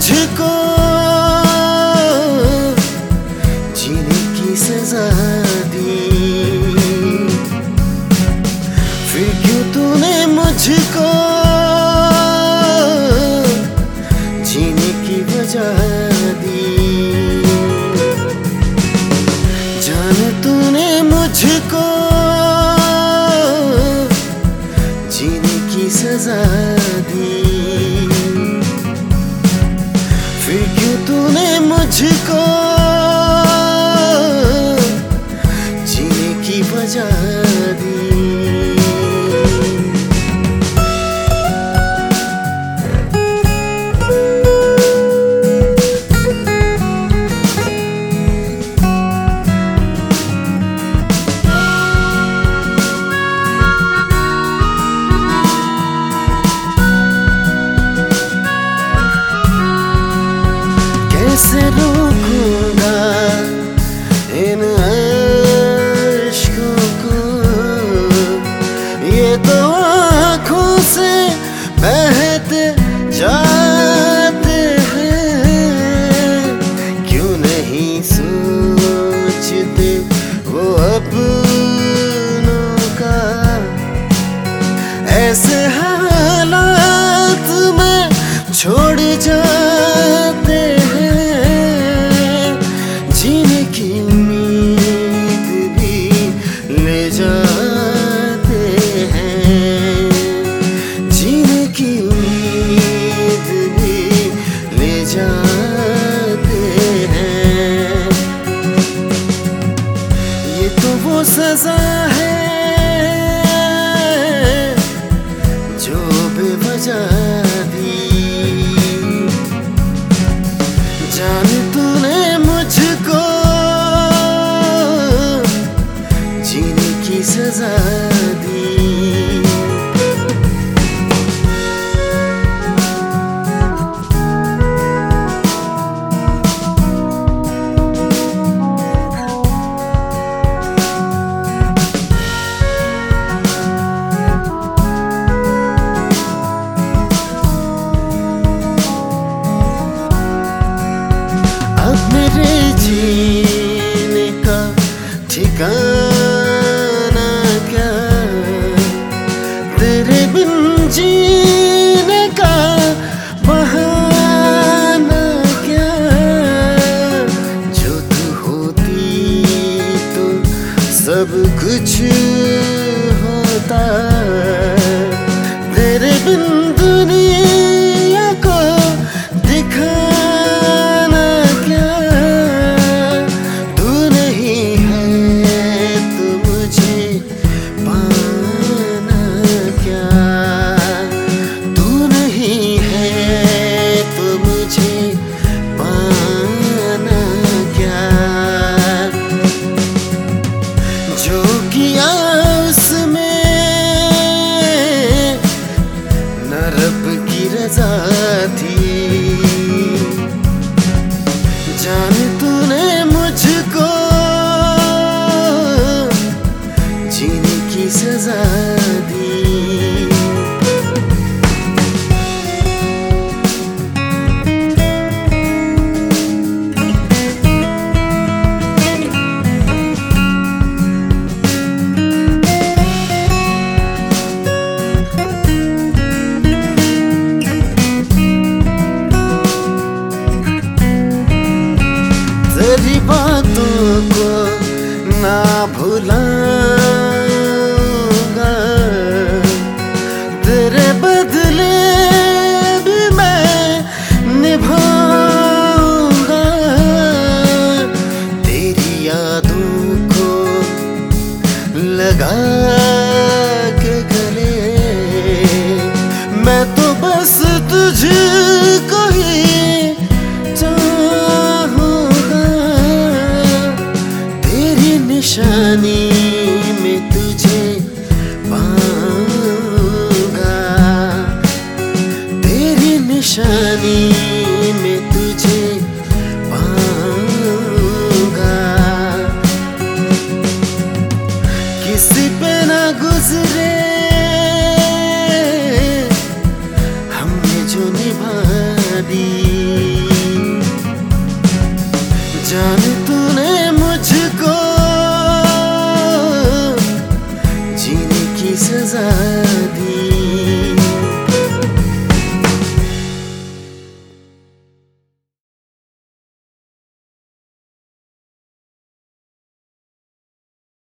मुझको जीने की सजा दी, फिर क्यों तूने मुझको जीने की वजह दी। जाने तूने मुझको जीने की सजा दी, फिर क्यों तूने मुझको जीने की वजह दी। कैसे रोकूंगा इन अश्कों को, ये तो आँखों से बहते जाते हैं। क्यों नहीं सोचते वो अपनों का, ऐसे हालात में छोड़ जाते हैं। जीने की उम्मीद भी ले जाते हैं, जीने की उम्मीद भी ले जाते हैं। ये तो वो सजा है जो बेवजह दी। जाने तूने मुझको जीने की सजा दी। अब मेरे जीने का ठिकाना क्या, तेरे बिन जीने का बहाना क्या। जो तू होती तो सब कुछ होता, तेरे बिन दुनिया को दिखा थी। जाने तूने मुझको जीने की सजा दी। तेरी बातों को ना भुलाऊंगा, तेरे बदले भी मैं निभाऊंगा। तेरी यादों को लगा के गले, मैं तो बस तुझको ही निशानी में तुझे पाऊंगा, तेरी निशानी में तुझे पाऊंगा। किसी पे ना गुजरे हमने जो निभा दी।